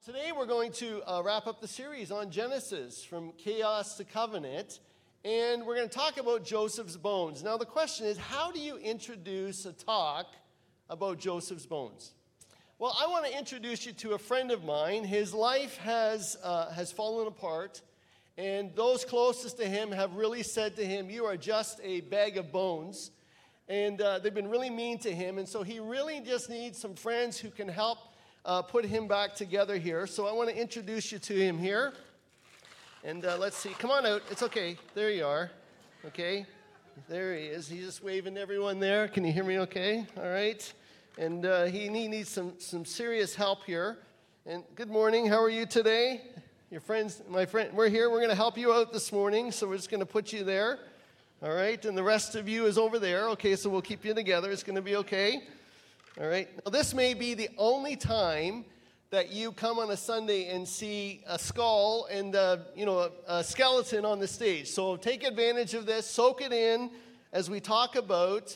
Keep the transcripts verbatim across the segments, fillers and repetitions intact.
Today we're going to uh, wrap up the series on Genesis, from chaos to covenant, and we're going to talk about Joseph's bones. Now the question is, how do you introduce a talk about Joseph's bones? Well, I want to introduce you to a friend of mine. His life has, uh, has fallen apart, and those closest to him have really said to him, "You are just a bag of bones." And uh, they've been really mean to him, and so he really just needs some friends who can help Uh, put him back together here. So I want to introduce you to him here. And uh, let's see. Come on out. It's okay. There you are. Okay. There he is. He's just waving to everyone there. Can you hear me okay? All right. And uh, he, he needs some, some serious help here. And good morning. How are you today? Your friends, my friend, we're here. We're going to help you out this morning. So we're just going to put you there. All right. And the rest of you is over there. Okay. So we'll keep you together. It's going to be okay. All right. Now, this may be the only time that you come on a Sunday and see a skull and, uh, you know, a, a skeleton on the stage. So take advantage of this. Soak it in as we talk about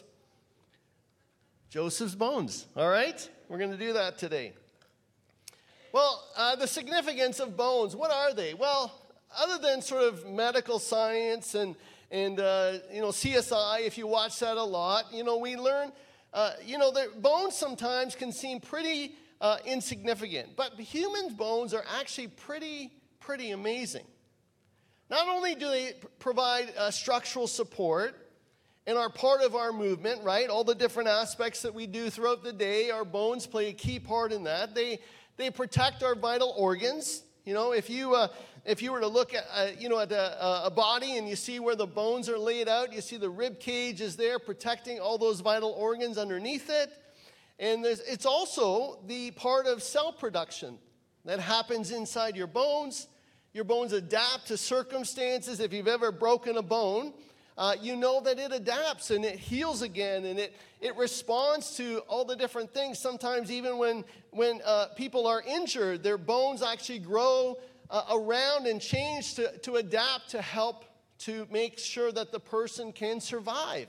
Joseph's bones. All right? We're going to do that today. Well, uh, the significance of bones, what are they? Well, other than sort of medical science and, and uh, you know, C S I, if you watch that a lot, you know, we learn... Uh, you know, the bones sometimes can seem pretty uh, insignificant, but human bones are actually pretty, pretty amazing. Not only do they p- provide uh, structural support and are part of our movement, right? All the different aspects that we do throughout the day, our bones play a key part in that. They they protect our vital organs. You know, if you uh, if you were to look at uh, you know at a, a body and you see where the bones are laid out, you see the rib cage is there protecting all those vital organs underneath it, and there's, it's also the part of cell production that happens inside your bones. Your bones adapt to circumstances. If you've ever broken a bone, uh, you know that it adapts and it heals again, and it it responds to all the different things. Sometimes even when when uh, people are injured, their bones actually grow uh, around and change to, to adapt to help to make sure that the person can survive.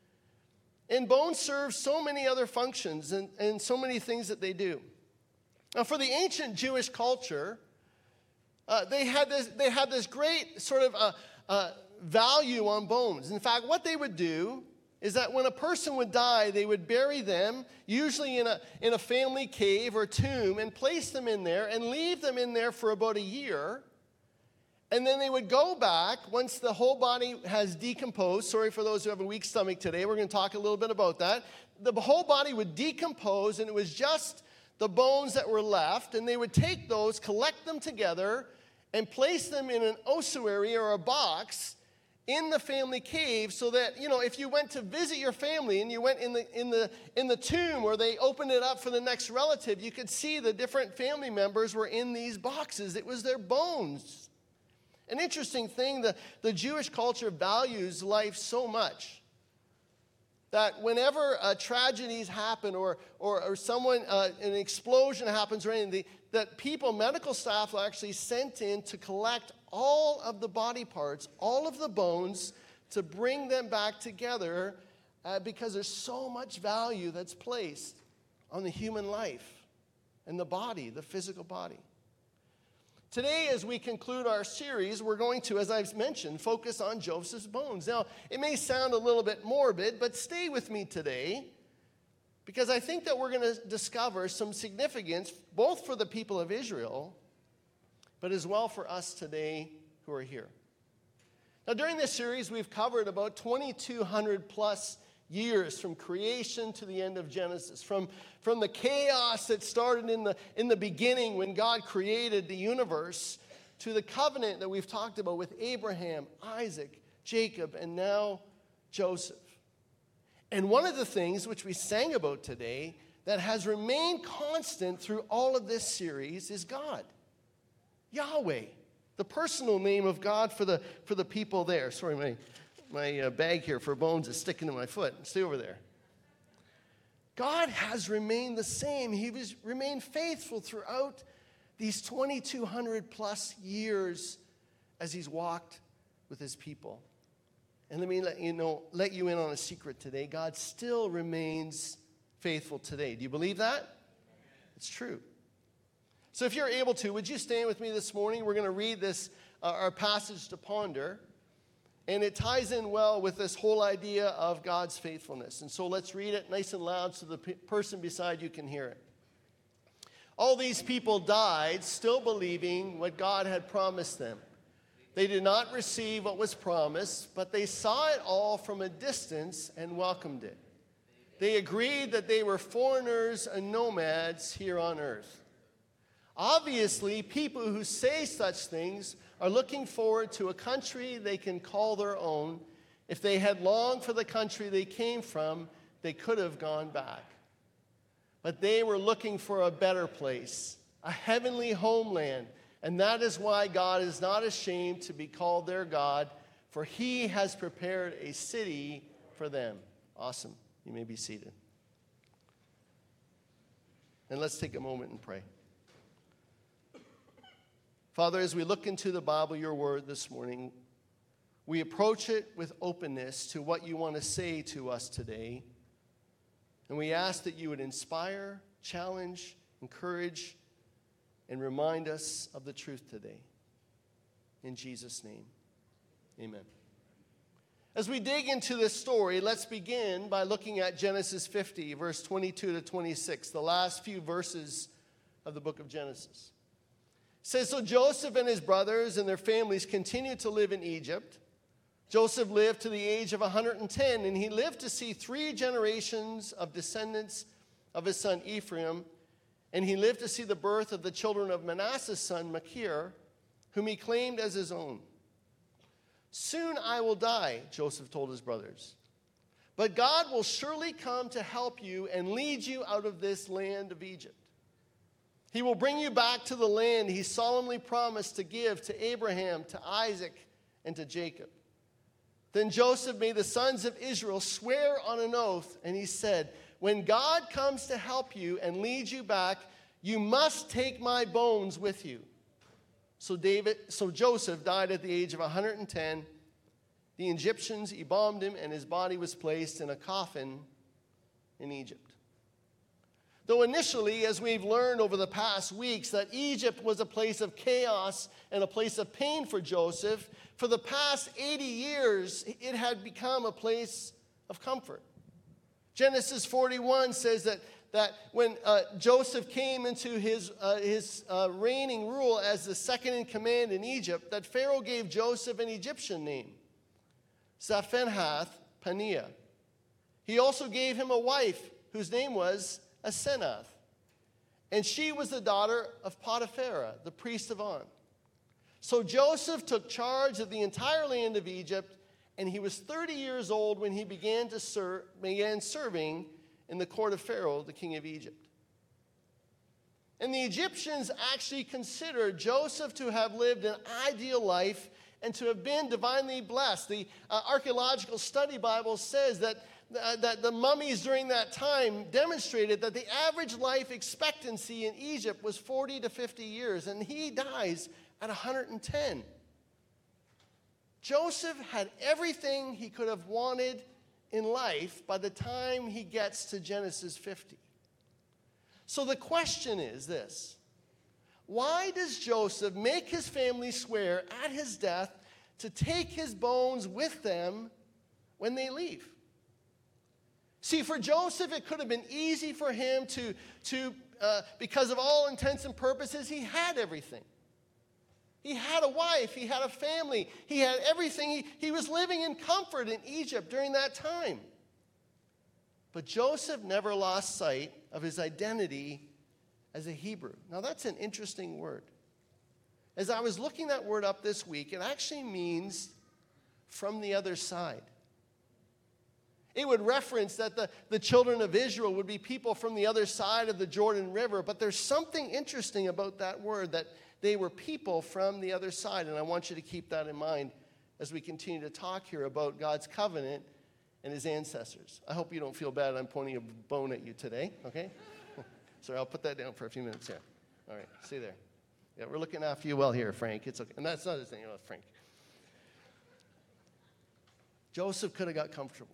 And bones serve so many other functions and, and so many things that they do. Now, for the ancient Jewish culture, uh, they had this they had this great sort of uh, uh, value on bones. In fact, what they would do is that when a person would die, they would bury them, usually in a, in a family cave or tomb, and place them in there and leave them in there for about a year. And then they would go back once the whole body has decomposed. Sorry for those who have a weak stomach today. We're going to talk a little bit about that. The whole body would decompose, and it was just the bones that were left. And they would take those, collect them together, and place them in an ossuary or a box in the family cave, so that, you know, if you went to visit your family and you went in the in the in the tomb, or they opened it up for the next relative, you could see the different family members were in these boxes. It was their bones. An interesting thing, the, the Jewish culture values life so much that whenever uh, tragedies happen, or or, or someone uh, an explosion happens or anything, that people, medical staff, are actually sent in to collect all of the body parts, all of the bones, to bring them back together, uh, because there's so much value that's placed on the human life and the body, the physical body. Today, as we conclude our series, we're going to, as I've mentioned, focus on Joseph's bones. Now, it may sound a little bit morbid, but stay with me today, because I think that we're going to discover some significance, both for the people of Israel, but as well for us today who are here. Now, during this series, we've covered about twenty-two hundred plus years from creation to the end of Genesis, from, from the chaos that started in the, in the beginning when God created the universe, to the covenant that we've talked about with Abraham, Isaac, Jacob, and now Joseph. And one of the things which we sang about today that has remained constant through all of this series is God. Yahweh, the personal name of God for the for the people there. Sorry, my, my uh, bag here for bones is sticking to my foot. Stay over there. God has remained the same. He has remained faithful throughout these twenty-two hundred plus years as he's walked with his people. And let me let you know, let you in on a secret today. God still remains faithful today. Do you believe that? It's true. So if you're able to, would you stand with me this morning? We're going to read this, uh, our passage to ponder. And it ties in well with this whole idea of God's faithfulness. And so let's read it nice and loud so the pe- person beside you can hear it. All these people died still believing what God had promised them. They did not receive what was promised, but they saw it all from a distance and welcomed it. They agreed that they were foreigners and nomads here on earth. Obviously, people who say such things are looking forward to a country they can call their own. If they had longed for the country they came from, they could have gone back. But they were looking for a better place, a heavenly homeland, and that is why God is not ashamed to be called their God, for he has prepared a city for them. Awesome. You may be seated. And let's take a moment and pray. Father, as we look into the Bible, your word this morning, we approach it with openness to what you want to say to us today. And we ask that you would inspire, challenge, encourage, and remind us of the truth today. In Jesus' name, amen. As we dig into this story, let's begin by looking at Genesis fifty, verse twenty-two to twenty-six, the last few verses of the book of Genesis. It says, so Joseph and his brothers and their families continued to live in Egypt. Joseph lived to the age of one hundred ten, and he lived to see three generations of descendants of his son Ephraim, and he lived to see the birth of the children of Manasseh's son Machir, whom he claimed as his own. Soon I will die, Joseph told his brothers, but God will surely come to help you and lead you out of this land of Egypt. He will bring you back to the land he solemnly promised to give to Abraham, to Isaac, and to Jacob. Then Joseph made the sons of Israel swear on an oath, and he said, when God comes to help you and lead you back, you must take my bones with you. So David, so Joseph died at the age of one hundred ten. The Egyptians embalmed him, and his body was placed in a coffin in Egypt. Though initially, as we've learned over the past weeks, that Egypt was a place of chaos and a place of pain for Joseph, for the past eighty years, it had become a place of comfort. Genesis forty-one says that, that when uh, Joseph came into his, uh, his uh, reigning rule as the second in command in Egypt, that Pharaoh gave Joseph an Egyptian name, Zaphenath-Paneah. He also gave him a wife whose name was Asenath, and she was the daughter of Potiphera, the priest of On. So Joseph took charge of the entire land of Egypt, and he was thirty years old when he began to serve, began serving in the court of Pharaoh, the king of Egypt. And the Egyptians actually considered Joseph to have lived an ideal life and to have been divinely blessed. The uh, Archaeological Study Bible says that Uh, that the mummies during that time demonstrated that the average life expectancy in Egypt was forty to fifty years, and he dies at one hundred ten. Joseph had everything he could have wanted in life by the time he gets to Genesis fifty. So the question is this: why does Joseph make his family swear at his death to take his bones with them when they leave? See, for Joseph, it could have been easy for him to, to uh, because of all intents and purposes, he had everything. He had a wife, he had a family, he had everything. He, he was living in comfort in Egypt during that time. But Joseph never lost sight of his identity as a Hebrew. Now, that's an interesting word. As I was looking that word up this week, it actually means from the other side. It would reference that the, the children of Israel would be people from the other side of the Jordan River, but there's something interesting about that word, that they were people from the other side, and I want you to keep that in mind as we continue to talk here about God's covenant and his ancestors. I hope you don't feel bad I'm pointing a bone at you today, okay? Sorry, I'll put that down for a few minutes here. All right, see there. Yeah, we're looking after you well here, Frank. It's okay. And that's not his name, it was Frank. Joseph could have got comfortable.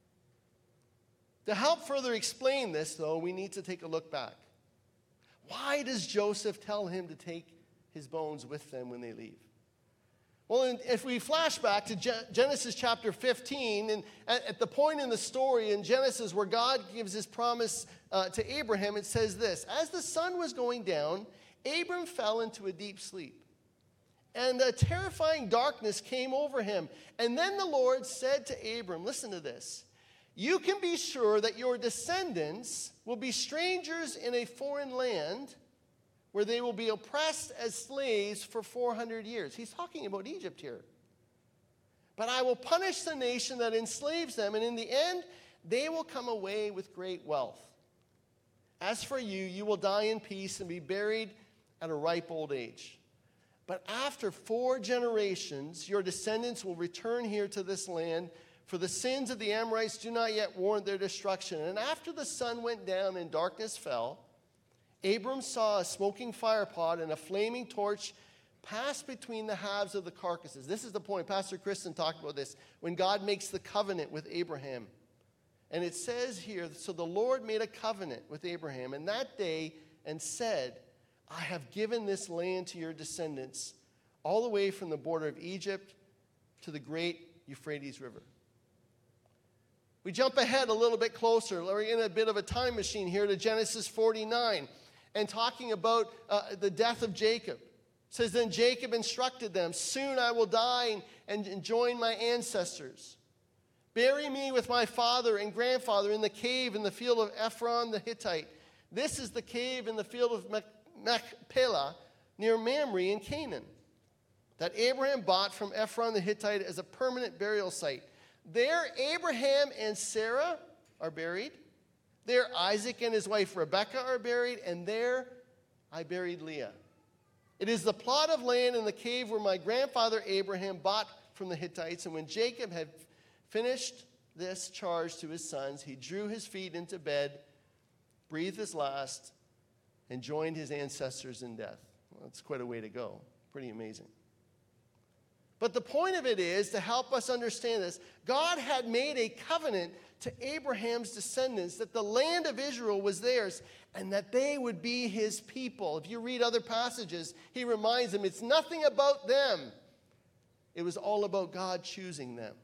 To help further explain this, though, we need to take a look back. Why why does Joseph tell him to take his bones with them when they leave? Well, if we flash back to Genesis chapter fifteen, and at the point in the story in Genesis where God gives his promise uh, to Abraham, it says this: as the sun was going down, Abram fell into a deep sleep, and a terrifying darkness came over him. And then the Lord said to Abram, listen to this, you can be sure that your descendants will be strangers in a foreign land, where they will be oppressed as slaves for four hundred years. He's talking about Egypt here. But I will punish the nation that enslaves them, and in the end, they will come away with great wealth. As for you, you will die in peace and be buried at a ripe old age. But after four generations, your descendants will return here to this land, for the sins of the Amorites do not yet warrant their destruction. And after the sun went down and darkness fell, Abram saw a smoking firepot and a flaming torch pass between the halves of the carcasses. This is the point. Pastor Kristen talked about this. When God makes the covenant with Abraham. And it says here, so the Lord made a covenant with Abraham and that day and said, I have given this land to your descendants all the way from the border of Egypt to the great Euphrates River. We jump ahead a little bit closer. We're in a bit of a time machine here to Genesis forty-nine. And talking about uh, the death of Jacob. It says, then Jacob instructed them, soon I will die and, and join my ancestors. Bury me with my father and grandfather in the cave in the field of Ephron the Hittite. This is the cave in the field of Machpelah near Mamre in Canaan, that Abraham bought from Ephron the Hittite as a permanent burial site. There Abraham and Sarah are buried. There Isaac and his wife Rebekah are buried, and there I buried Leah. It is the plot of land in the cave where my grandfather Abraham bought from the Hittites, and when Jacob had finished this charge to his sons, he drew his feet into bed, breathed his last, and joined his ancestors in death. Well, that's quite a way to go. Pretty amazing. But the point of it is, to help us understand this, God had made a covenant to Abraham's descendants that the land of Israel was theirs and that they would be his people. If you read other passages, he reminds them it's nothing about them. It was all about God choosing them.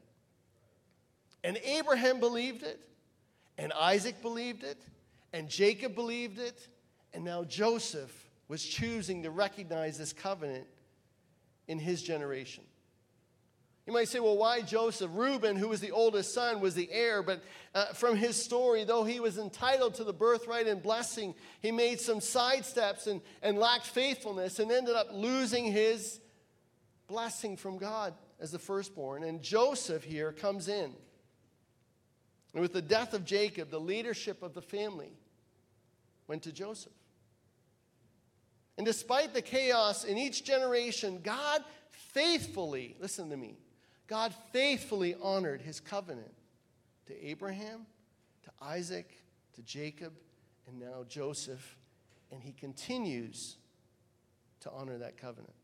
And Abraham believed it, and Isaac believed it, and Jacob believed it, and now Joseph was choosing to recognize this covenant in his generation. You might say, well, why Joseph? Reuben, who was the oldest son, was the heir, but uh, from his story, though he was entitled to the birthright and blessing, he made some sidesteps and, and lacked faithfulness and ended up losing his blessing from God as the firstborn. And Joseph here comes in. And with the death of Jacob, the leadership of the family went to Joseph. And despite the chaos in each generation, God faithfully, listen to me, God faithfully honored his covenant to Abraham, to Isaac, to Jacob, and now Joseph. And he continues to honor that covenant.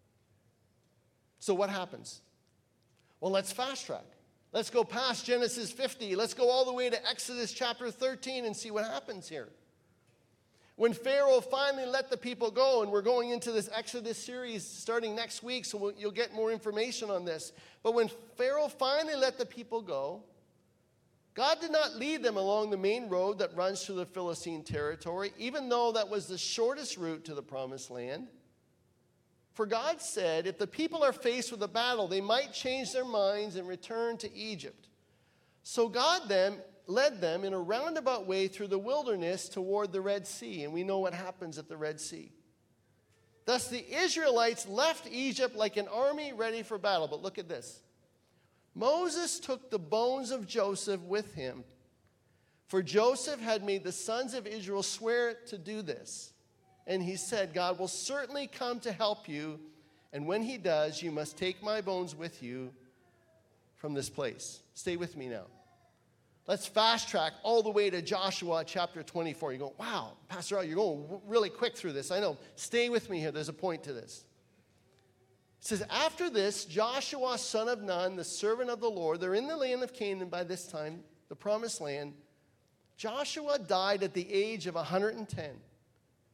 So what happens? Well, let's fast track. Let's go past Genesis fifty. Let's go all the way to Exodus chapter thirteen and see what happens here. When Pharaoh finally let the people go, and we're going into this Exodus series starting next week, so we'll, you'll get more information on this. But when Pharaoh finally let the people go, God did not lead them along the main road that runs through the Philistine territory, even though that was the shortest route to the promised land. For God said, if the people are faced with a battle, they might change their minds and return to Egypt. So God then led them in a roundabout way through the wilderness toward the Red Sea. And we know what happens at the Red Sea. Thus the Israelites left Egypt like an army ready for battle. But look at this. Moses took the bones of Joseph with him, for Joseph had made the sons of Israel swear to do this. And he said, God will certainly come to help you, and when he does, you must take my bones with you from this place. Stay with me now. Let's fast track all the way to Joshua chapter twenty-four. You're going, wow, Pastor Al, you're going really quick through this. I know. Stay with me here. There's a point to this. It says, after this, Joshua, son of Nun, the servant of the Lord, they're in the land of Canaan by this time, the promised land. Joshua died at the age of one hundred ten.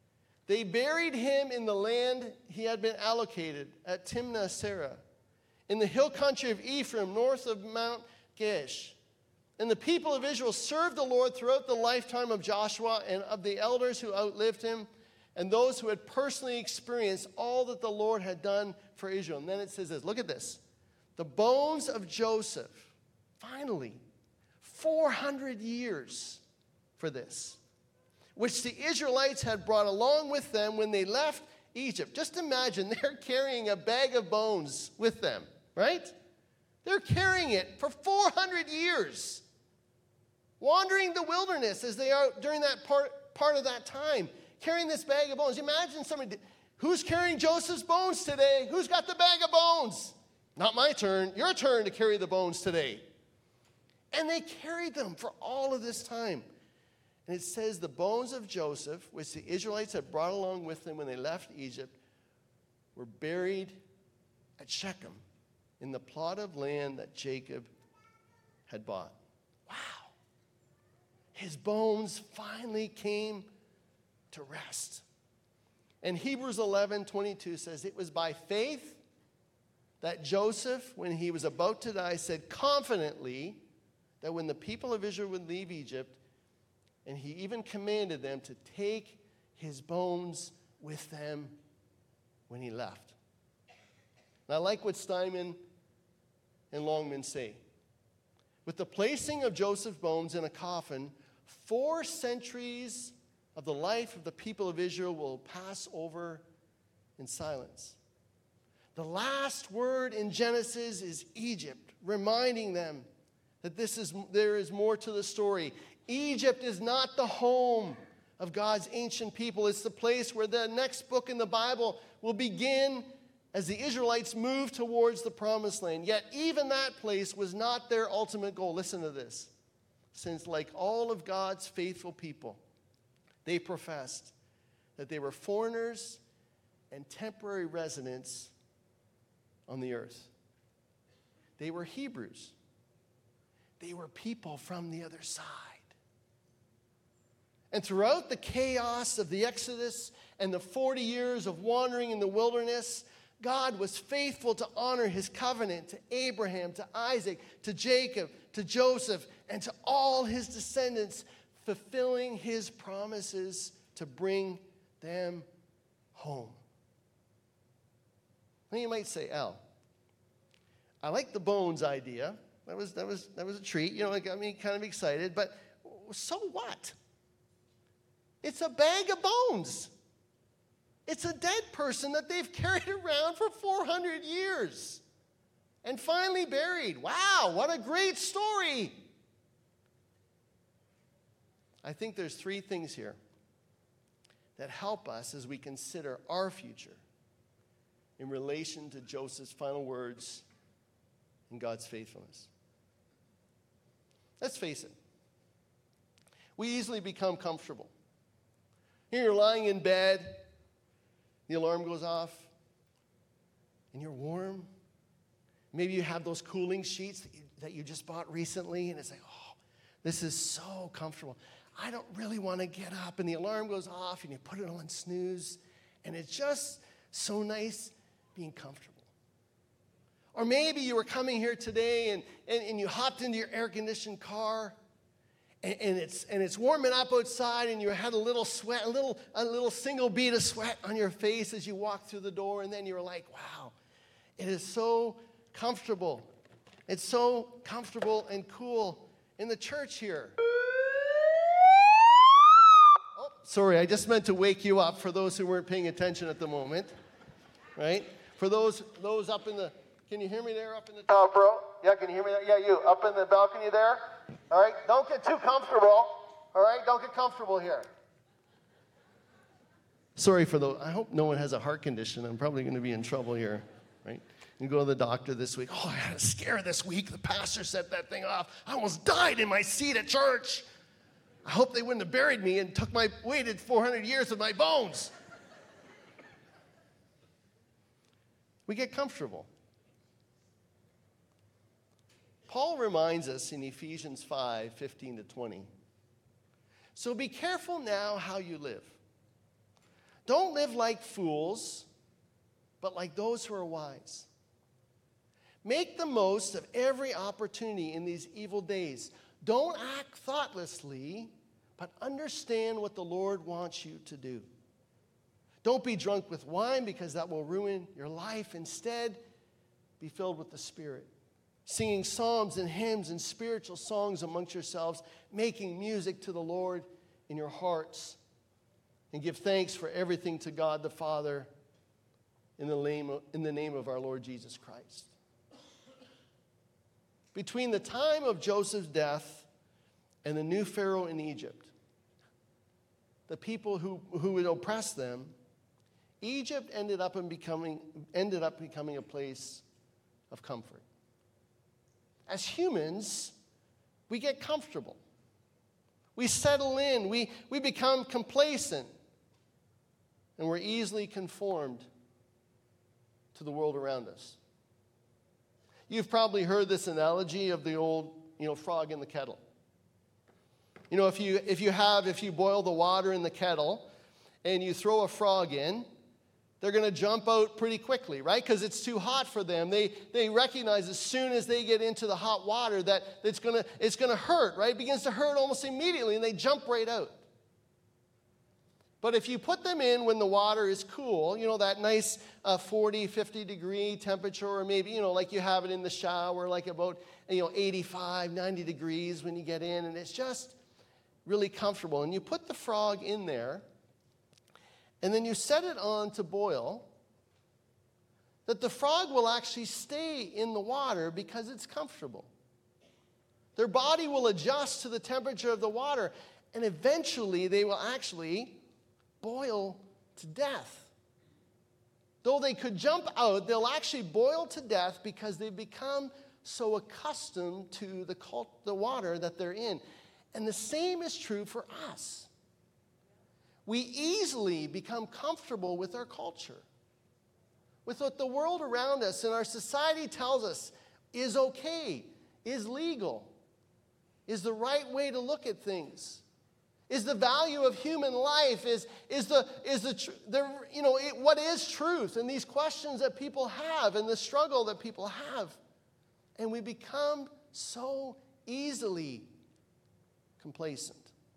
They buried him in the land he had been allocated at Timnath-Serah, in the hill country of Ephraim, north of Mount Gaash. And the people of Israel served the Lord throughout the lifetime of Joshua and of the elders who outlived him, and those who had personally experienced all that the Lord had done for Israel. And then it says this, look at this. The bones of Joseph, finally, four hundred years for this, which the Israelites had brought along with them when they left Egypt. Just imagine they're carrying a bag of bones with them, right? They're carrying it for four hundred years, wandering the wilderness as they are during that part, part of that time, carrying this bag of bones. Imagine somebody, who's carrying Joseph's bones today? Who's got the bag of bones? Not my turn. Your turn to carry the bones today. And they carried them for all of this time. And it says the bones of Joseph, which the Israelites had brought along with them when they left Egypt, were buried at Shechem in the plot of land that Jacob had bought. Wow. His bones finally came to rest. And Hebrews eleven twenty-two says, it was by faith that Joseph, when he was about to die, said confidently that when the people of Israel would leave Egypt, and he even commanded them to take his bones with them when he left. And I like what Steinman and Longman say. With the placing of Joseph's bones in a coffin, four centuries of the life of the people of Israel will pass over in silence. The last word in Genesis is Egypt, reminding them that this is, there is more to the story. Egypt is not the home of God's ancient people. It's the place where the next book in the Bible will begin as the Israelites move towards the promised land. Yet even that place was not their ultimate goal. Listen to this. Since, like all of God's faithful people, they professed that they were foreigners and temporary residents on the earth. They were Hebrews. They were people from the other side. And throughout the chaos of the Exodus and the forty years of wandering in the wilderness, God was faithful to honor his covenant to Abraham, to Isaac, to Jacob, to Joseph, and to all his descendants, fulfilling his promises to bring them home. Now you might say, Al, I like the bones idea. That was, that was, that was a treat. You know, it got me kind of excited. But so what? It's a bag of bones. It's a dead person that they've carried around for four hundred years and finally buried. Wow, what a great story. I think there's three things here that help us as we consider our future in relation to Joseph's final words and God's faithfulness. Let's face it. We easily become comfortable. Here you're lying in bed, the alarm goes off, and you're warm. Maybe you have those cooling sheets that you, that you just bought recently, and it's like, oh, this is so comfortable. I don't really want to get up, and the alarm goes off, and you put it on snooze, and it's just so nice being comfortable. Or maybe you were coming here today, and, and, and you hopped into your air-conditioned car, and, and it's and it's warming up outside, and you had a little sweat, a little a little single bead of sweat on your face as you walked through the door, and then you were like, wow, it is so comfortable. It's so comfortable and cool in the church here. Oh, sorry, I just meant to wake you up for those who weren't paying attention at the moment, right? For those those up in the, can you hear me there up in the top row? Yeah, can you hear me there? Yeah, you, up in the balcony there? All right, don't get too comfortable. All right, don't get comfortable here. Sorry for those. I hope no one has a heart condition. I'm probably going to be in trouble here, right? You go to the doctor this week. Oh, I had a scare this week. The pastor set that thing off. I almost died in my seat at church. I hope they wouldn't have buried me and took my, waited four hundred years with my bones. We get comfortable. Paul reminds us in Ephesians five, fifteen to twenty. So be careful now how you live. Don't live like fools, but like those who are wise. Make the most of every opportunity in these evil days. Don't act thoughtlessly, but understand what the Lord wants you to do. Don't be drunk with wine, because that will ruin your life. Instead, be filled with the Spirit, singing psalms and hymns and spiritual songs amongst yourselves, making music to the Lord in your hearts, and give thanks for everything to God the Father in the name of, in the name of our Lord Jesus Christ. Between the time of Joseph's death and the new Pharaoh in Egypt, the people who, who would oppress them, Egypt ended up in becoming ended up becoming a place of comfort. As humans, we get comfortable. We settle in. We, we become complacent. And we're easily conformed to the world around us. You've probably heard this analogy of the old, you know, frog in the kettle. You know, if you if you have if you boil the water in the kettle and you throw a frog in, they're going to jump out pretty quickly, right? Because it's too hot for them. They they recognize as soon as they get into the hot water that it's going to it's going to hurt, right? It begins to hurt almost immediately, and they jump right out. But if you put them in when the water is cool, you know, that nice uh, forty, fifty degree temperature, or maybe, you know, like you have it in the shower, like about, you know, eighty-five, ninety degrees when you get in, and it's just really comfortable. And you put the frog in there, and then you set it on to boil, that the frog will actually stay in the water because it's comfortable. Their body will adjust to the temperature of the water, and eventually they will actually boil to death. Though they could jump out, they'll actually boil to death because they've become so accustomed to the, cult, the water that they're in. And the same is true for us. We easily become comfortable with our culture, with what the world around us and our society tells us is okay, is legal, is the right way to look at things. Is the value of human life, is, is the, is the, the you know, it, what is truth? And these questions that people have and the struggle that people have. And we become so easily complacent.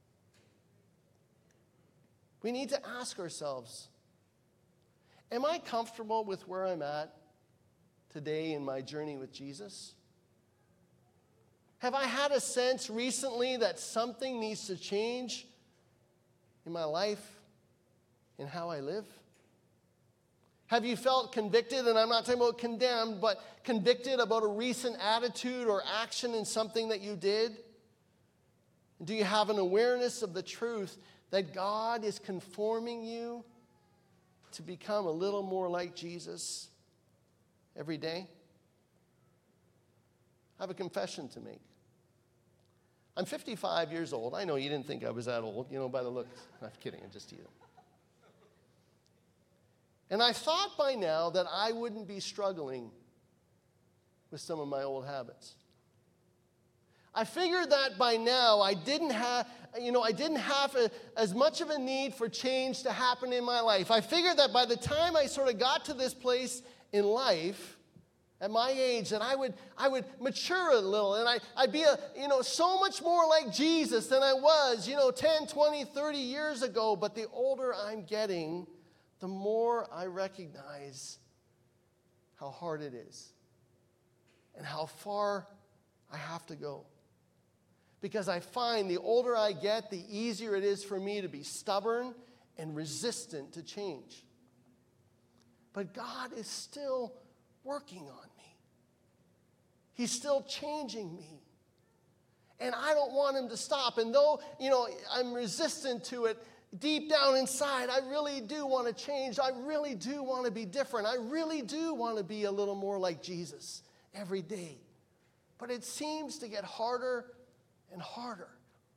We need to ask ourselves, am I comfortable with where I'm at today in my journey with Jesus? Have I had a sense recently that something needs to change in my life, in how I live? Have you felt convicted, and I'm not talking about condemned, but convicted about a recent attitude or action in something that you did? Do you have an awareness of the truth that God is conforming you to become a little more like Jesus every day? I have a confession to make. I'm fifty-five years old. I know you didn't think I was that old, you know, by the looks. I'm kidding, I'm just teasing. And I thought by now that I wouldn't be struggling with some of my old habits. I figured that by now I didn't have, you know, I didn't have a, as much of a need for change to happen in my life. I figured that by the time I sort of got to this place in life, at my age, that I would I would mature a little, and I, I'd be a, you know, so much more like Jesus than I was, you know, ten, twenty, thirty years ago. But the older I'm getting, the more I recognize how hard it is and how far I have to go. Because I find the older I get, the easier it is for me to be stubborn and resistant to change. But God is still working on me. He's still changing me. And I don't want him to stop. And though, you know, I'm resistant to it, deep down inside, I really do want to change. I really do want to be different. I really do want to be a little more like Jesus every day. But it seems to get harder and harder.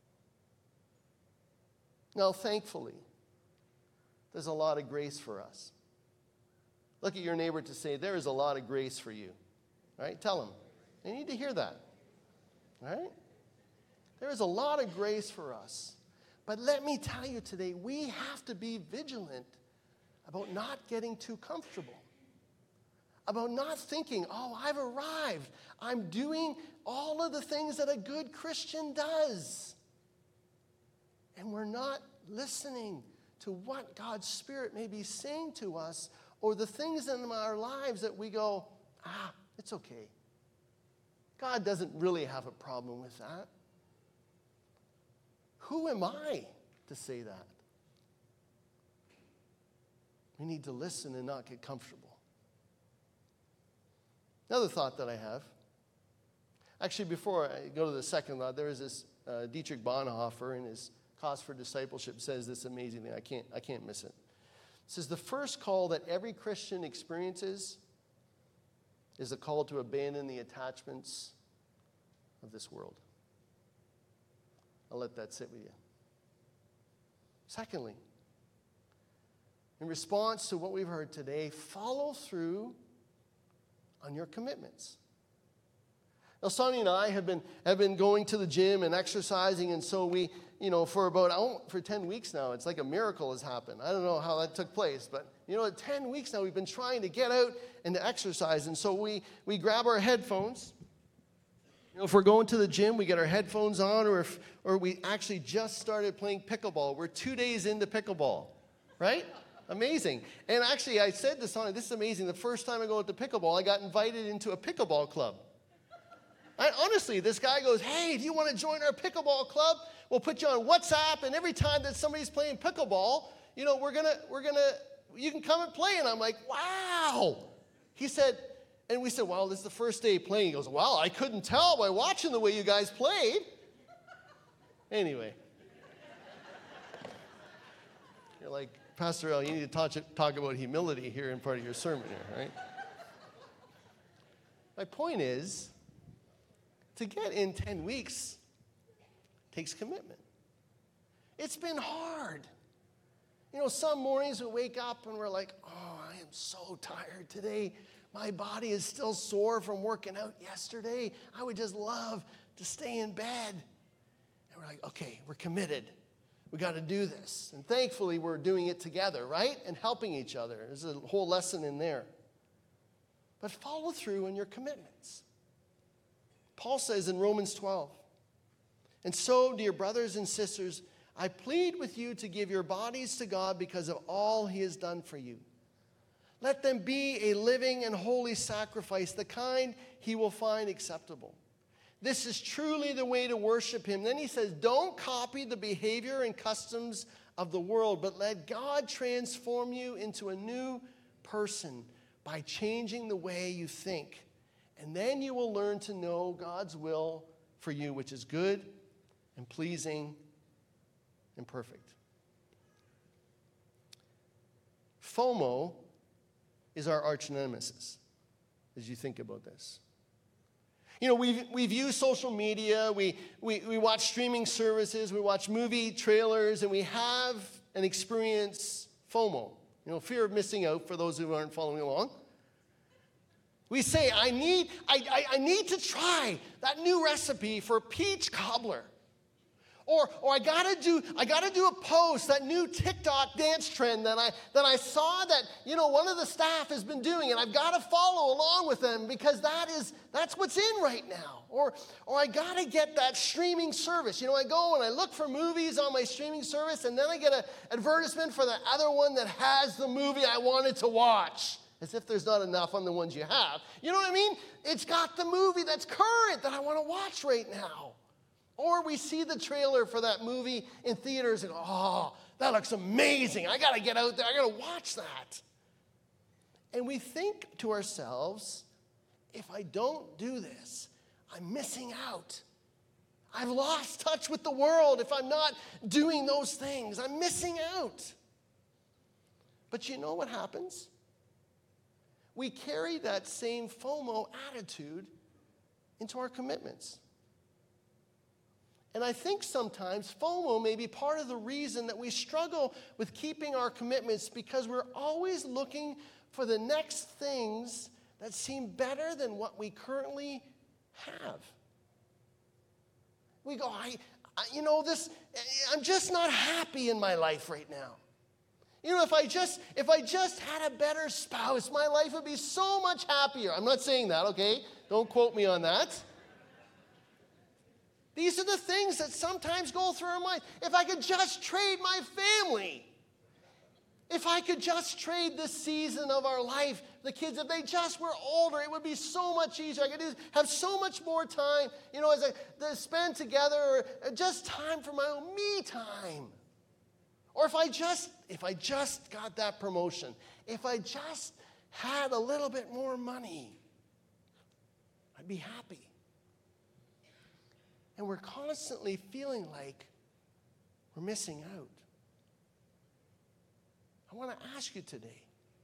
Now, thankfully, there's a lot of grace for us. Look at your neighbor to say, there is a lot of grace for you. All right? Tell them. They need to hear that. All right? There is a lot of grace for us. But let me tell you today, we have to be vigilant about not getting too comfortable, about not thinking, oh, I've arrived. I'm doing all of the things that a good Christian does. And we're not listening to what God's Spirit may be saying to us, or the things in our lives that we go, ah, it's okay. God doesn't really have a problem with that. Who am I to say that? We need to listen and not get comfortable. Another thought that I have, actually before I go to the second thought, there is this uh, Dietrich Bonhoeffer in his Cause for Discipleship says this amazing thing. I can't, I can't miss it. It says the first call that every Christian experiences is a call to abandon the attachments of this world. I'll let that sit with you. Secondly, in response to what we've heard today, follow through on your commitments. Now, Sonny and I have been have been going to the gym and exercising, and so we, you know, for about oh, for ten weeks now, it's like a miracle has happened. I don't know how that took place, but you know, ten weeks now we've been trying to get out and to exercise, and so we we grab our headphones. You know, if we're going to the gym, we get our headphones on, or if or we actually just started playing pickleball. We're two days into pickleball, right? Amazing. And actually, I said to Sonny, this is amazing. The first time I go into pickleball, I got invited into a pickleball club. I, honestly, this guy goes, hey, do you want to join our pickleball club? We'll put you on WhatsApp, and every time that somebody's playing pickleball, you know, we're gonna, we're gonna, you can come and play. And I'm like, wow. He said, and we said, well, this is the first day playing. He goes, well, I couldn't tell by watching the way you guys played. Anyway. You're like, Pastor L, you need to talk, talk about humility here in part of your sermon here, right? My point is, to get in ten weeks takes commitment. It's been hard. You know, some mornings we wake up and we're like, oh, I am so tired today. My body is still sore from working out yesterday. I would just love to stay in bed. And we're like, okay, we're committed. We got to do this. And thankfully, we're doing it together, right? And helping each other. There's a whole lesson in there. But follow through on your commitments. Paul says in Romans twelve, and so, dear brothers and sisters, I plead with you to give your bodies to God because of all he has done for you. Let them be a living and holy sacrifice, the kind he will find acceptable. This is truly the way to worship him. Then he says, don't copy the behavior and customs of the world, but let God transform you into a new person by changing the way you think. And then you will learn to know God's will for you, which is good and pleasing and perfect. FOMO is our arch nemesis, as you think about this. You know, we've, we've used social media, we, we, we watch streaming services, we watch movie trailers, and we have and experience FOMO, you know, fear of missing out for those who aren't following along. We say, I need, I, I, I need to try that new recipe for peach cobbler. Or, or I gotta do, I gotta do a post, that new TikTok dance trend that I that I saw that, you know, one of the staff has been doing, and I've gotta follow along with them because that is that's what's in right now. Or or I gotta get that streaming service. You know, I go and I look for movies on my streaming service, and then I get an advertisement for the other one that has the movie I wanted to watch. As if there's not enough on the ones you have. You know what I mean? It's got the movie that's current that I want to watch right now. Or we see the trailer for that movie in theaters and, oh, that looks amazing. I got to get out there. I got to watch that. And we think to ourselves, if I don't do this, I'm missing out. I've lost touch with the world if I'm not doing those things. I'm missing out. But you know what happens? We carry that same FOMO attitude into our commitments. And I think sometimes FOMO may be part of the reason that we struggle with keeping our commitments, because we're always looking for the next things that seem better than what we currently have. We go, I, I you know, this, I'm just not happy in my life right now. You know, if I just if I just had a better spouse, my life would be so much happier. I'm not saying that, okay? Don't quote me on that. These are the things that sometimes go through our mind. If I could just trade my family. If I could just trade this season of our life, the kids, if they just were older, it would be so much easier. I could do, have so much more time, you know, as I to spend together, or just time for my own me time. Or if I just, if I just got that promotion, if I just had a little bit more money, I'd be happy. And we're constantly feeling like we're missing out. I want to ask you today,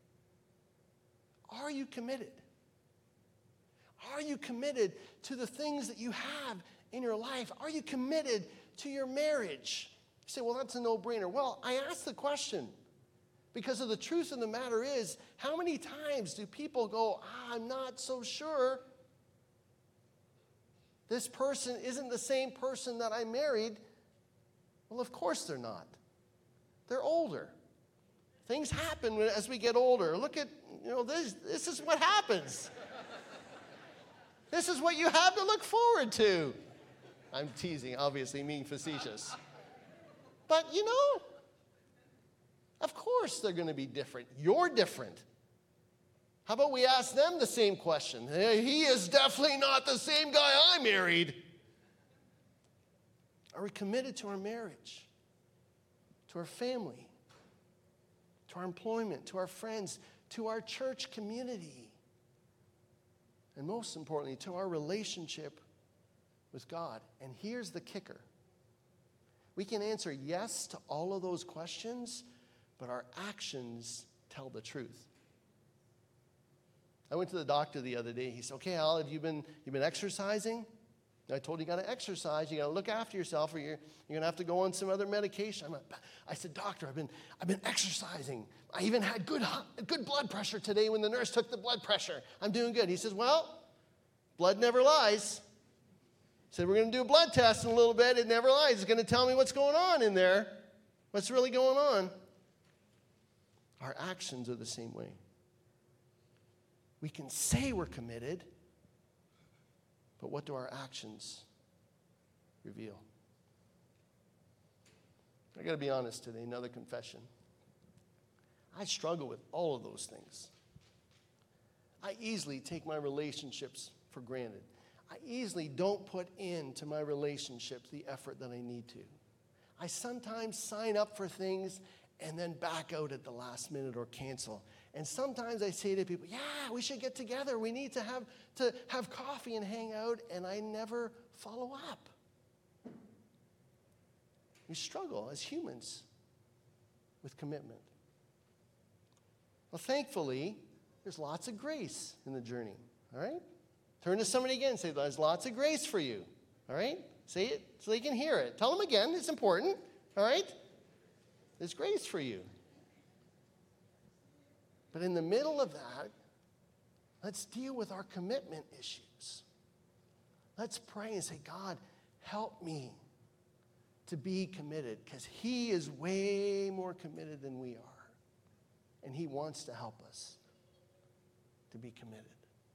are you committed? Are you committed to the things that you have in your life? Are you committed to your marriage? You say, well, that's a no-brainer. Well, I ask the question because of the truth of the matter is, how many times do people go, ah, I'm not so sure. This person isn't the same person that I married. Well, of course they're not. They're older. Things happen as we get older. Look at, you know, this, this is what happens. This is what you have to look forward to. I'm teasing, obviously, being facetious. But, you know, of course they're going to be different. You're different. How about we ask them the same question? Hey, he is definitely not the same guy I married. Are we committed to our marriage, to our family, to our employment, to our friends, to our church community, and most importantly, to our relationship with God? And here's the kicker. We can answer yes to all of those questions, but our actions tell the truth. I went to the doctor the other day. He said, okay, Al, have you been, you've been exercising? And I told him, you got to exercise. You got to look after yourself or you're, you're going to have to go on some other medication. I'm a, I said, doctor, I've been, I've been exercising. I even had good, good blood pressure today when the nurse took the blood pressure. I'm doing good. He says, well, blood never lies. He said, we're going to do a blood test in a little bit. It never lies. It's going to tell me what's going on in there, what's really going on. Our actions are the same way. We can say we're committed, but what do our actions reveal? I got to be honest today, another confession. I struggle with all of those things. I easily take my relationships for granted. I easily don't put into my relationships the effort that I need to. I sometimes sign up for things and then back out at the last minute or cancel. And sometimes I say to people, yeah, we should get together. We need to have to have coffee and hang out, and I never follow up. We struggle as humans with commitment. Well, thankfully, there's lots of grace in the journey, all right? Turn to somebody again and say, there's lots of grace for you, all right? Say it so they can hear it. Tell them again, it's important, all right? There's grace for you. But in the middle of that, let's deal with our commitment issues. Let's pray and say, God, help me to be committed, because he is way more committed than we are. And he wants to help us to be committed.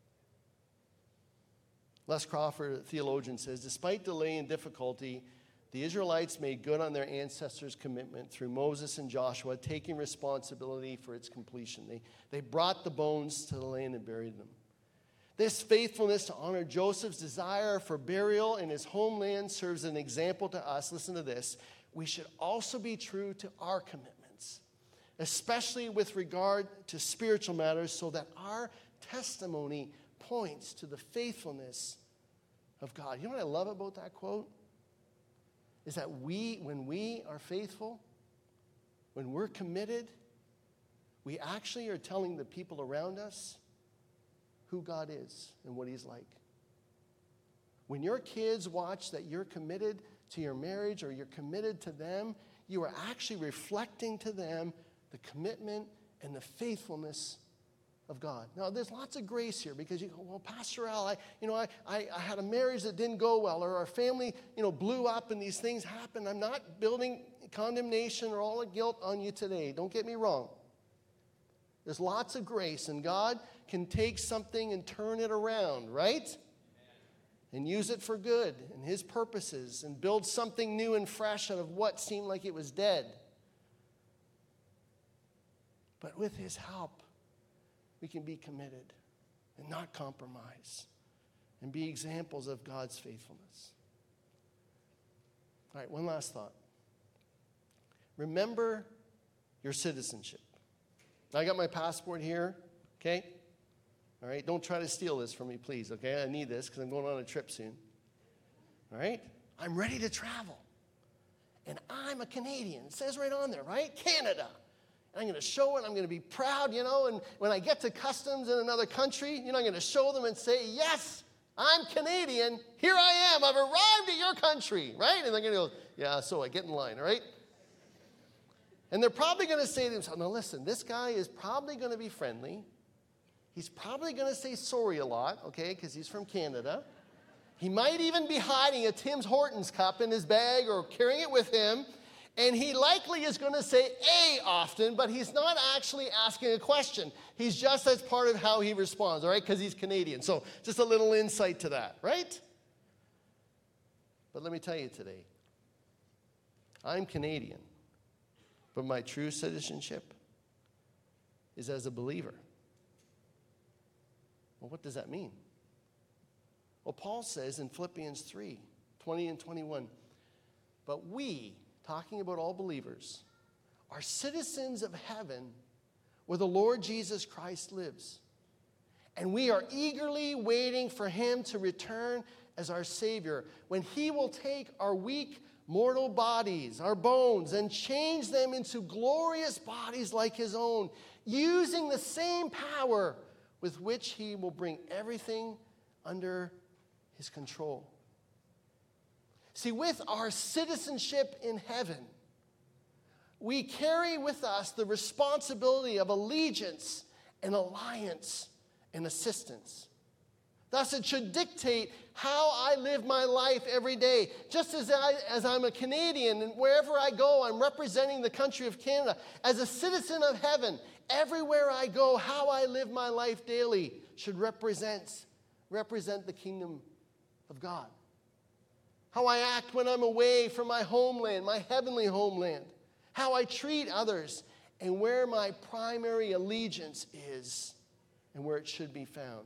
Les Crawford, a theologian, says, despite delay and difficulty, the Israelites made good on their ancestors' commitment through Moses and Joshua, taking responsibility for its completion. They, they brought the bones to the land and buried them. This faithfulness to honor Joseph's desire for burial in his homeland serves as an example to us. Listen to this. We should also be true to our commitments, especially with regard to spiritual matters, so that our testimony points to the faithfulness of God. You know what I love about that quote? Is that we, when we are faithful, when we're committed, we actually are telling the people around us who God is and what he's like. When your kids watch that you're committed to your marriage or you're committed to them, you are actually reflecting to them the commitment and the faithfulness of God. Now, there's lots of grace here because you go, well, Pastor Al, I, you know, I, I, I had a marriage that didn't go well, or our family, you know, blew up and these things happened. I'm not building condemnation or all the guilt on you today. Don't get me wrong. There's lots of grace, and God can take something and turn it around, right? And use it for good and his purposes and build something new and fresh out of what seemed like it was dead. But with his help, we can be committed and not compromise and be examples of God's faithfulness. All right, one last thought. Remember your citizenship. I got my passport here, okay? All right, don't try to steal this from me, please, okay? I need this because I'm going on a trip soon. All right? I'm ready to travel. And I'm a Canadian. It says right on there, right? Canada. And I'm going to show it. I'm going to be proud, you know. And when I get to customs in another country, you know, I'm going to show them and say, yes, I'm Canadian. Here I am. I've arrived at your country, right? And they're going to go, yeah, so I get in line, all right? And they're probably going to say to themselves, now listen, this guy is probably going to be friendly. He's probably going to say sorry a lot, okay, because he's from Canada. He might even be hiding a Tim Hortons cup in his bag or carrying it with him. And he likely is going to say A often, but he's not actually asking a question. He's just as part of how he responds, all right, because he's Canadian. So just a little insight to that, right? But let me tell you today, I'm Canadian, but my true citizenship is as a believer. Well, what does that mean? Well, Paul says in Philippians three, twenty and twenty-one, but we, talking about all believers, are citizens of heaven where the Lord Jesus Christ lives. And we are eagerly waiting for him to return as our Savior, when he will take our weak mortal bodies, our bones, and change them into glorious bodies like his own, using the same power with which he will bring everything under his control. See, with our citizenship in heaven, we carry with us the responsibility of allegiance and alliance and assistance. Thus, it should dictate how I live my life every day. Just as, I, as I'm a Canadian, and wherever I go, I'm representing the country of Canada. As a citizen of heaven, everywhere I go, how I live my life daily should represent, represent the kingdom of God. How I act when I'm away from my homeland, my heavenly homeland. How I treat others, and where my primary allegiance is, and where it should be found.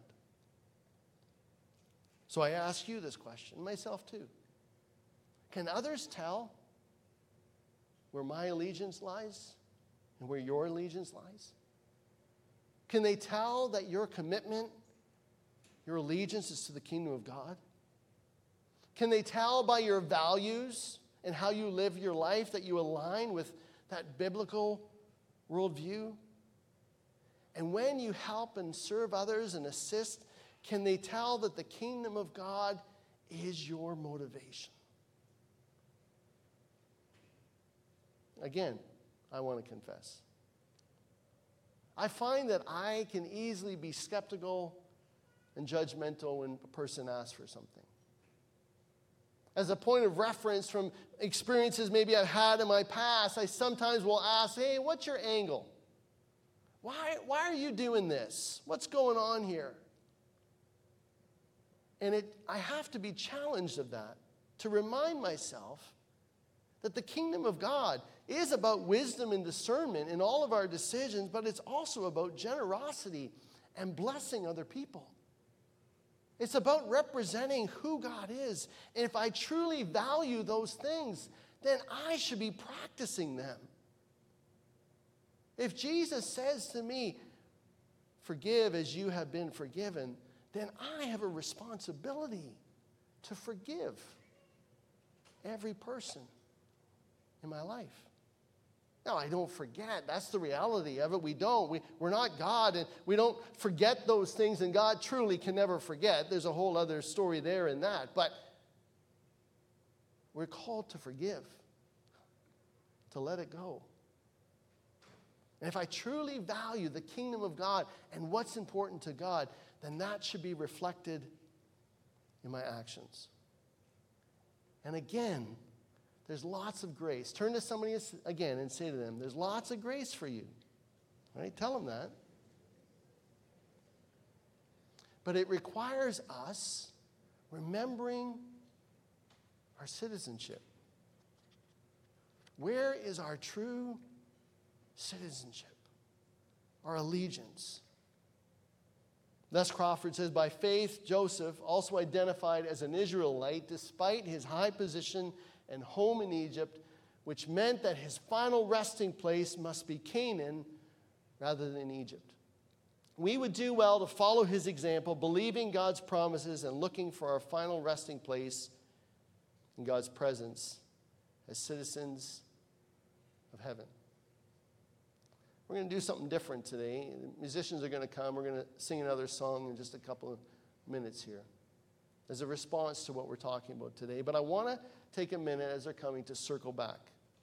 So I ask you this question, myself too. Can others tell where my allegiance lies and where your allegiance lies? Can they tell that your commitment, your allegiance is to the kingdom of God? Can they tell by your values and how you live your life that you align with that biblical worldview? And when you help and serve others and assist, can they tell that the kingdom of God is your motivation? Again, I want to confess. I find that I can easily be skeptical and judgmental when a person asks for something. As a point of reference from experiences maybe I've had in my past, I sometimes will ask, hey, what's your angle? Why, why are you doing this? What's going on here? And it, I have to be challenged of that, to remind myself that the kingdom of God is about wisdom and discernment in all of our decisions, but it's also about generosity and blessing other people. It's about representing who God is. And if I truly value those things, then I should be practicing them. If Jesus says to me, forgive as you have been forgiven, then I have a responsibility to forgive every person in my life. Now, I don't forget. That's the reality of it. We don't. We, we're not God, and we don't forget those things, and God truly can never forget. There's a whole other story there in that. But we're called to forgive, to let it go. And if I truly value the kingdom of God and what's important to God, then that should be reflected in my actions. And again, There's lots of grace. Turn to somebody again and say to them, there's lots of grace for you. All right? Tell them that. But it requires us remembering our citizenship. Where is our true citizenship? Our allegiance. Thus Crawford says, by faith, Joseph, also identified as an Israelite, despite his high position and home in Egypt, which meant that his final resting place must be Canaan rather than Egypt. We would do well to follow his example, believing God's promises and looking for our final resting place in God's presence as citizens of heaven. We're going to do something different today. The musicians are going to come. We're going to sing another song in just a couple of minutes here as a response to what we're talking about today. But I want to take a minute as they're coming to circle back.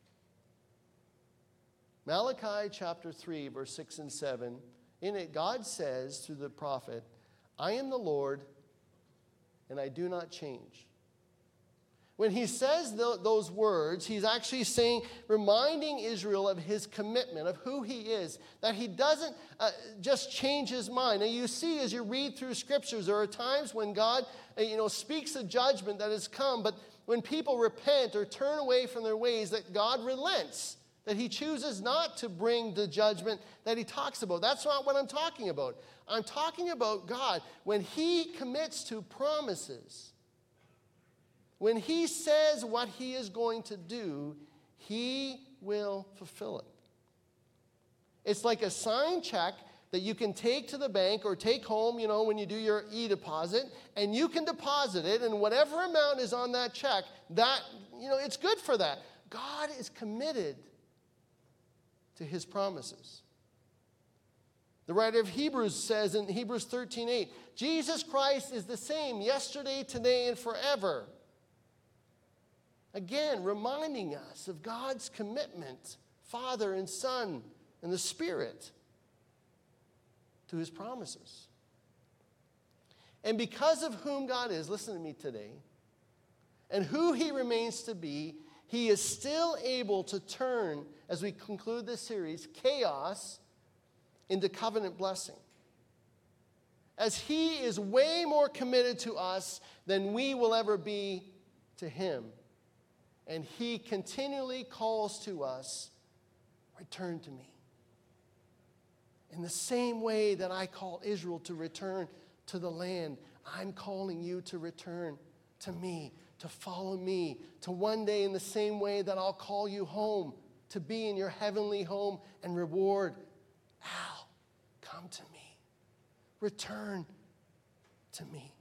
Malachi chapter three, verse six and seven. In it, God says through the prophet, I am the Lord, and I do not change. When he says th- those words, he's actually saying, reminding Israel of his commitment, of who he is, that he doesn't uh, just change his mind. And you see, as you read through scriptures, there are times when God uh, you know, speaks a judgment that has come, but when people repent or turn away from their ways, that God relents, that he chooses not to bring the judgment that he talks about. That's not what I'm talking about. I'm talking about God. When he commits to promises, when he says what he is going to do, he will fulfill it. It's like a signed check that you can take to the bank or take home, you know, when you do your e-deposit, and you can deposit it, and whatever amount is on that check, that, you know, it's good for that. God is committed to his promises. The writer of Hebrews says in Hebrews thirteen eight, Jesus Christ is the same yesterday, today, and forever. Again, reminding us of God's commitment, Father and Son and the Spirit, to his promises. And because of whom God is, listen to me today, and who he remains to be, he is still able to turn, as we conclude this series, chaos into covenant blessing. As he is way more committed to us than we will ever be to him. And he continually calls to us, return to me. In the same way that I call Israel to return to the land, I'm calling you to return to me, to follow me, to one day in the same way that I'll call you home, to be in your heavenly home and reward. Al, come to me. Return to me.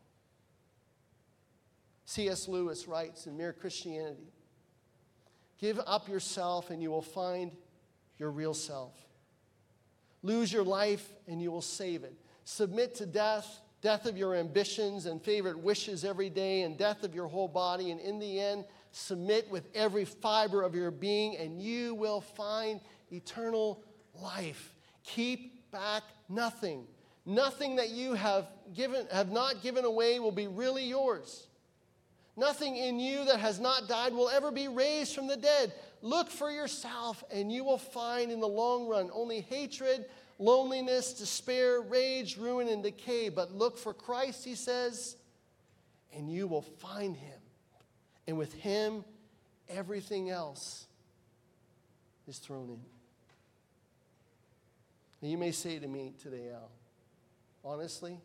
C S Lewis writes in Mere Christianity, give up yourself and you will find your real self. Lose your life and you will save it. Submit to death, death of your ambitions and favorite wishes every day, and death of your whole body. And in the end, submit with every fiber of your being and you will find eternal life. Keep back nothing. Nothing that you have given, have not given away will be really yours. Nothing in you that has not died will ever be raised from the dead. Look for yourself, and you will find in the long run only hatred, loneliness, despair, rage, ruin, and decay. But look for Christ, he says, and you will find him. And with him, everything else is thrown in. And you may say to me today, Al, honestly,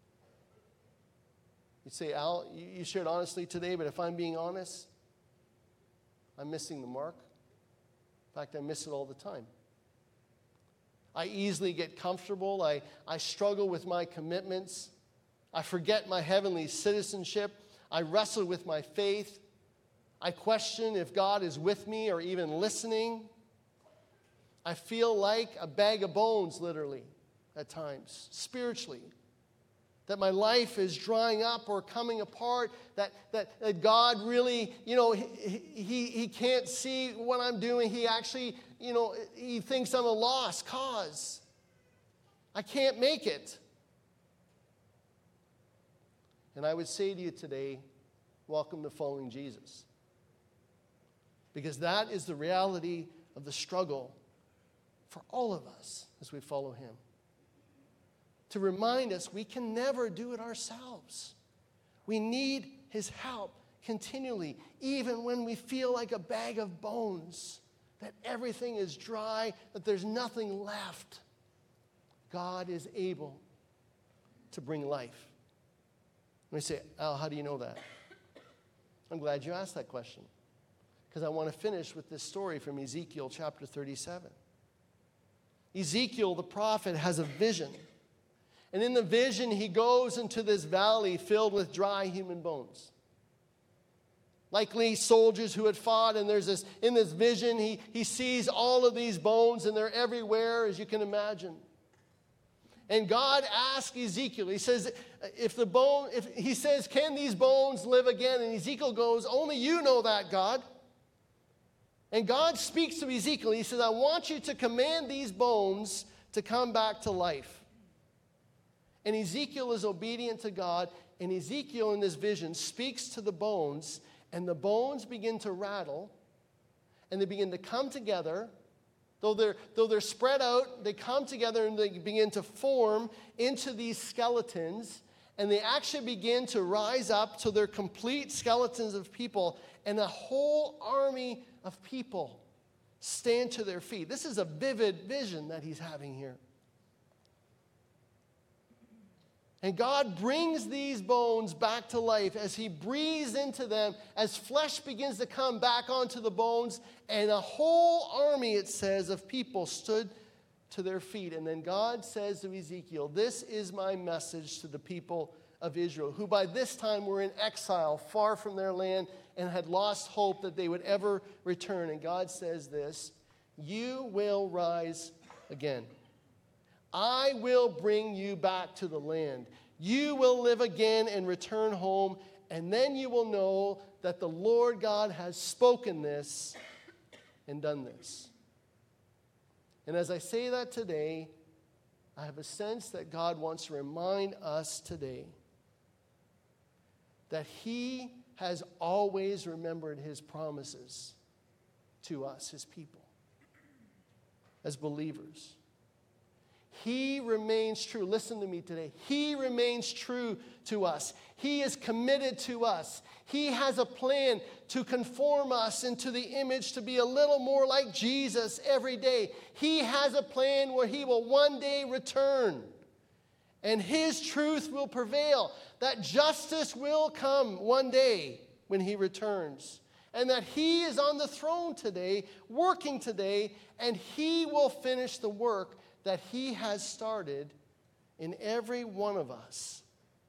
you'd say, Al, you shared honestly today, but if I'm being honest, I'm missing the mark. In fact, I miss it all the time. I easily get comfortable. I, I struggle with my commitments. I forget my heavenly citizenship. I wrestle with my faith. I question if God is with me or even listening. I feel like a bag of bones, literally, at times, spiritually. That my life is drying up or coming apart, that, that, that God really, you know, he, he, he can't see what I'm doing. He actually, you know, he thinks I'm a lost cause. I can't make it. And I would say to you today, welcome to following Jesus. because that is the reality of the struggle for all of us as we follow him. To remind us we can never do it ourselves. We need his help continually, even when we feel like a bag of bones, that everything is dry, that there's nothing left. God is able to bring life. And we say, Al, how do you know that? I'm glad you asked that question, because I want to finish with this story from Ezekiel chapter thirty-seven. Ezekiel, the prophet, has a vision. And in the vision, he goes into this valley filled with dry human bones. Likely soldiers who had fought, and there's this, in this vision, he, he sees all of these bones, and they're everywhere, as you can imagine. And God asks Ezekiel, he says, if the bone, if he says, can these bones live again? And Ezekiel goes, only you know that, God. And God speaks to Ezekiel. He says, I want you to command these bones to come back to life. And Ezekiel is obedient to God. And Ezekiel, in this vision, speaks to the bones. And the bones begin to rattle. And they begin to come together. Though they're, though they're spread out, they come together and they begin to form into these skeletons. And they actually begin to rise up to their complete skeletons of people. And a whole army of people stand to their feet. This is a vivid vision that he's having here. And God brings these bones back to life as he breathes into them, as flesh begins to come back onto the bones, and a whole army, it says, of people stood to their feet. And then God says to Ezekiel, this is my message to the people of Israel, who by this time were in exile, far from their land, and had lost hope that they would ever return. And God says this, you will rise again. I will bring you back to the land. You will live again and return home, and then you will know that the Lord God has spoken this and done this. And as I say that today, I have a sense that God wants to remind us today that he has always remembered his promises to us, his people, as believers. He remains true. Listen to me today. He remains true to us. He is committed to us. He has a plan to conform us into the image to be a little more like Jesus every day. He has a plan where he will one day return. And his truth will prevail. That justice will come one day when he returns. And that he is on the throne today, working today, and he will finish the work that he has started in every one of us.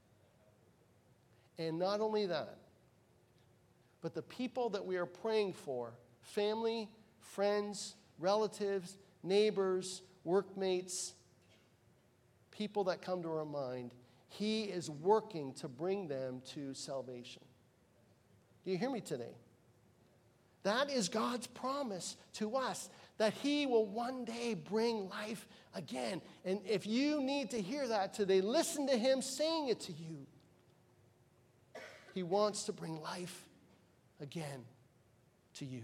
And not only that, but the people that we are praying for, family, friends, relatives, neighbors, workmates, people that come to our mind, he is working to bring them to salvation. Do you hear me today? That is God's promise to us, that he will one day bring life again. And if you need to hear that today, listen to him saying it to you. He wants to bring life again to you.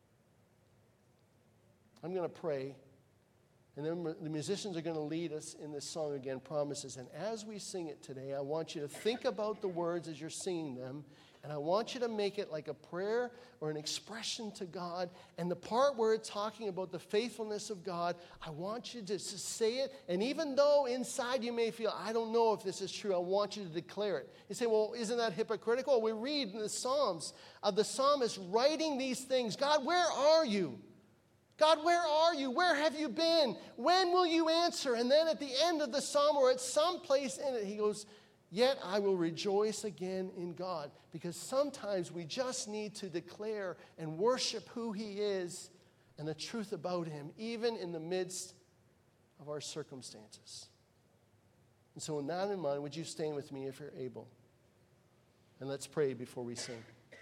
I'm going to pray, and then the musicians are going to lead us in this song again, Promises. And as we sing it today, I want you to think about the words as you're singing them. And I want you to make it like a prayer or an expression to God. And the part where it's talking about the faithfulness of God, I want you to just say it. And even though inside you may feel, I don't know if this is true, I want you to declare it. You say, well, isn't that hypocritical? We read in the Psalms of the psalmist writing these things. God, where are you? God, where are you? Where have you been? When will you answer? And then at the end of the psalm, or at some place in it, he goes, yet I will rejoice again in God. Because sometimes we just need to declare and worship who he is and the truth about him, even in the midst of our circumstances. And so with that in mind, would you stand with me if you're able? And let's pray before we sing.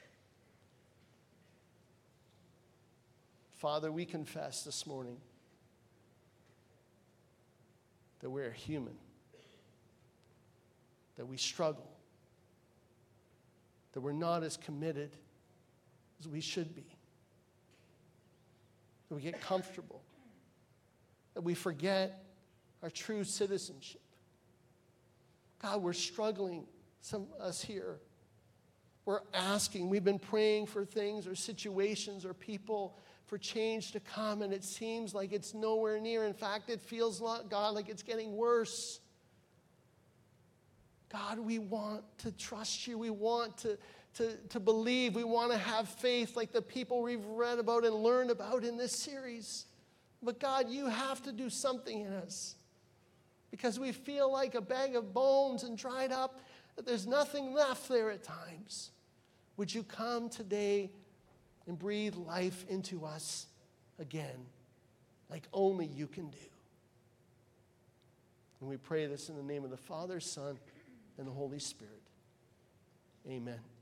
Father, we confess this morning that we're human, that we struggle, that we're not as committed as we should be. that we get comfortable, that we forget our true citizenship. God, we're struggling, some of us here. We're asking, we've been praying for things or situations or people for change to come, and it seems like it's nowhere near. In fact, it feels, like, God, like it's getting worse. God, we want to trust you. We want to, to, to believe. We want to have faith like the people we've read about and learned about in this series. But God, you have to do something in us because we feel like a bag of bones and dried up, that there's nothing left there at times. Would you come today and breathe life into us again, like only you can do? And we pray this in the name of the Father, Son, and the Holy Spirit. Amen.